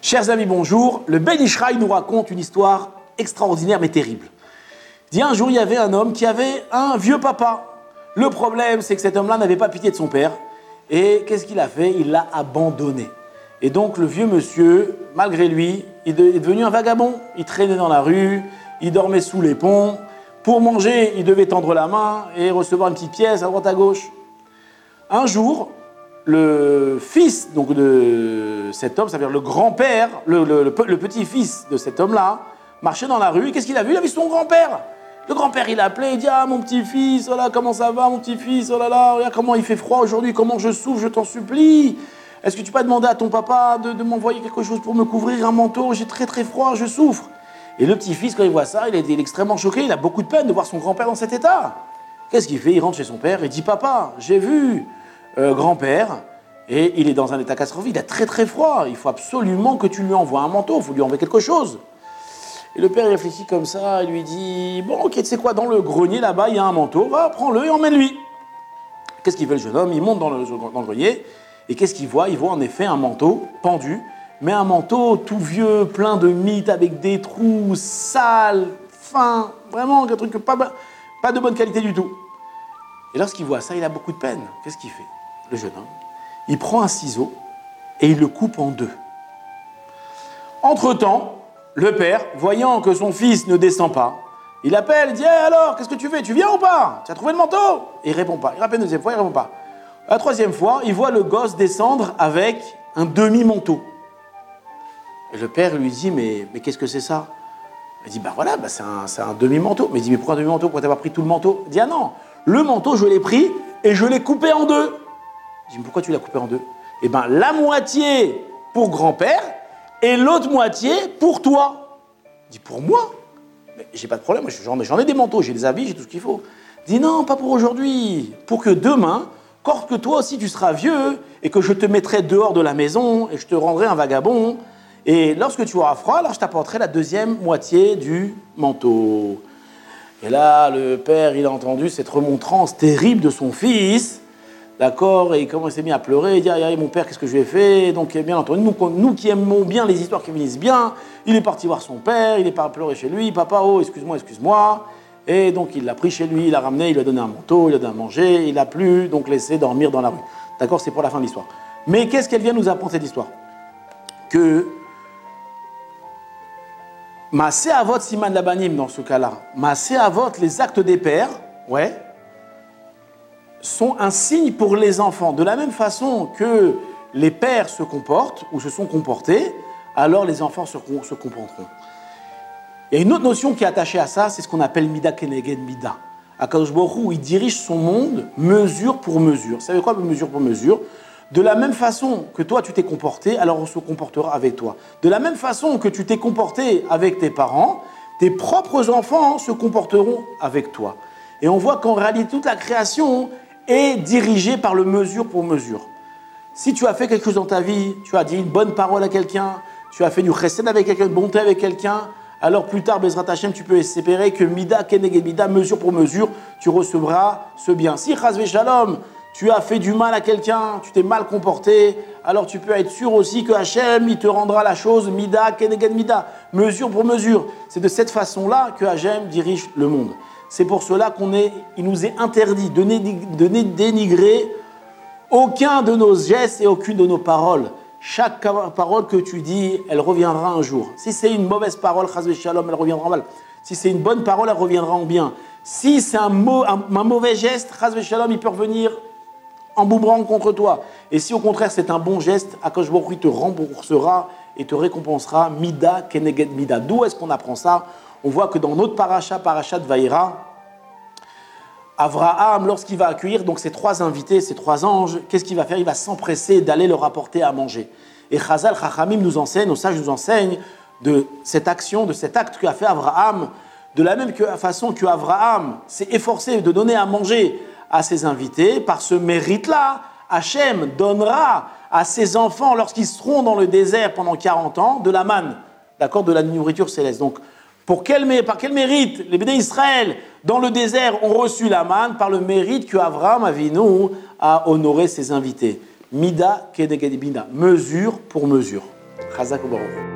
Chers amis, bonjour. Le Ben Ishraï nous raconte une histoire extraordinaire mais terrible. Il dit un jour, il y avait un homme qui avait un vieux papa. Le problème, c'est que cet homme-là n'avait pas pitié de son père. Et qu'est-ce qu'il a fait? Il l'a abandonné. Et donc le vieux monsieur, malgré lui, il est devenu un vagabond. Il traînait dans la rue, il dormait sous les ponts. Pour manger, il devait tendre la main et recevoir une petite pièce à droite à gauche. Un jour, le fils donc, de cet homme, c'est-à-dire le grand-père, le petit-fils de cet homme-là, marchait dans la rue. Et qu'est-ce qu'il a vu? Il a vu son grand-père. Le grand-père, il a appelé, il dit « Ah, mon petit-fils, oh là, comment ça va, mon petit-fils? Oh là là, regarde comment il fait froid aujourd'hui, comment je souffre, je t'en supplie. Est-ce que tu peux demander à ton papa de m'envoyer quelque chose pour me couvrir, un manteau? J'ai très très froid, je souffre. » Et le petit-fils, quand il voit ça, il est extrêmement choqué, il a beaucoup de peine de voir son grand-père dans cet état. Qu'est-ce qu'il fait? Il rentre chez son père, il dit « Papa, j'ai vu grand-père, et il est dans un état catastrophique, il a très très froid, il faut absolument que tu lui envoies un manteau, il faut lui envoyer quelque chose. » Et le père réfléchit comme ça, il lui dit « Bon, ok, tu sais quoi, dans le grenier là-bas, il y a un manteau, va, prends-le et emmène-lui. » Qu'est-ce qu'il fait le jeune homme? Il monte dans le grenier, et qu'est-ce qu'il voit? Il voit en effet un manteau pendu, mais un manteau tout vieux, plein de mites, avec des trous, sales, fins, vraiment un truc pas de bonne qualité du tout. Et lorsqu'il voit ça, il a beaucoup de peine. Qu'est-ce qu'il fait, le jeune homme? Il prend un ciseau et il le coupe en deux. Entre-temps, le père, voyant que son fils ne descend pas, il appelle, il dit hey, « alors, qu'est-ce que tu fais? Tu viens ou pas? Tu as trouvé le manteau ?» Et il ne répond pas. Il rappelle une deuxième fois, il ne répond pas. La troisième fois, il voit le gosse descendre avec un demi-manteau. Et le père lui dit « Mais qu'est-ce que c'est ça ?» Il dit « Voilà, c'est un demi-manteau. » Mais il dit « Mais pourquoi un demi-manteau? Pourquoi tu n'as pas pris tout le manteau ?» Il dit « Ah non, le manteau, je l'ai pris et je l'ai coupé en deux. » Il dit « Mais pourquoi tu l'as coupé en deux ?» Eh bien, la moitié pour grand-père et l'autre moitié pour toi. Il dit « Pour moi? Mais j'ai pas de problème, j'en ai des manteaux, j'ai des habits, j'ai tout ce qu'il faut. » Il dit « Non, pas pour aujourd'hui. Pour que demain, quand que toi aussi tu seras vieux et que je te mettrai dehors de la maison et je te rendrai un vagabond. Et lorsque tu auras froid, alors je t'apporterai la deuxième moitié du manteau. » Et là, le père, il a entendu cette remontrance terrible de son fils. D'accord, et comment il s'est mis à pleurer, il dit « Mon père, qu'est-ce que je lui ai fait ?» Donc, bien entendu, nous qui aimons bien les histoires qui finissent bien, il est parti voir son père, il est pas pleuré chez lui, « Papa, oh, excuse-moi. » Et donc, il l'a pris chez lui, il l'a ramené, il lui a donné un manteau, il lui a donné à manger, il l'a plus, donc laissé dormir dans la rue. D'accord, c'est pour la fin de l'histoire. Mais qu'est-ce qu'elle vient nous apprendre, cette histoire? Que Maaseh Avot Siman Labanim, dans ce cas-là, Maaseh Avot, les actes des pères, ouais, sont un signe pour les enfants. De la même façon que les pères se comportent ou se sont comportés, alors les enfants se comporteront. Il y a une autre notion qui est attachée à ça, c'est ce qu'on appelle Mida Keneged Mida. Akadosh Baruch Hu, il dirige son monde mesure pour mesure. Vous savez quoi, mesure pour mesure? De la même façon que toi tu t'es comporté, alors on se comportera avec toi. De la même façon que tu t'es comporté avec tes parents, tes propres enfants se comporteront avec toi. Et on voit qu'en réalité, toute la création est dirigée par le mesure pour mesure. Si tu as fait quelque chose dans ta vie, tu as dit une bonne parole à quelqu'un, tu as fait du chesed avec quelqu'un, une bonté avec quelqu'un, alors plus tard, Bezrat Hashem, tu peux espérer que Mida Keneged Mida, mesure pour mesure, tu recevras ce bien. Si Chas Shalom, tu as fait du mal à quelqu'un, tu t'es mal comporté, alors tu peux être sûr aussi que Hashem, il te rendra la chose Mida Keneged Mida, mesure pour mesure. C'est de cette façon-là que Hashem dirige le monde. C'est pour cela il nous est interdit de dénigrer aucun de nos gestes et aucune de nos paroles. Chaque parole que tu dis, elle reviendra un jour. Si c'est une mauvaise parole, chas v'shalom, elle reviendra en mal. Si c'est une bonne parole, elle reviendra en bien. Si c'est un mauvais geste, chas v'shalom, il peut revenir en boomerang contre toi. Et si au contraire c'est un bon geste, Akadosh Baruch Hu te remboursera et te récompensera Mida Keneged Mida. D'où est-ce qu'on apprend ça? On voit que dans notre parasha de Vaïra, Avraham, lorsqu'il va accueillir donc ces trois invités, ces trois anges, qu'est-ce qu'il va faire? Il va s'empresser d'aller leur apporter à manger. Et Chazal Chachamim nous enseigne, nos sages nous enseignent de cette action, de cet acte qu'a fait Avraham, de la même façon que Avraham s'est efforcé de donner à manger à ses invités, par ce mérite-là, Hachem donnera à ses enfants, lorsqu'ils seront dans le désert pendant 40 ans, de la manne, d'accord, de la nourriture céleste. Donc, par quel mérite les béné Israël dans le désert ont reçu la manne? Par le mérite que Avraham Avinu a honoré ses invités. Mida Keneged Mida, mesure pour mesure. Chazak ou Baruch.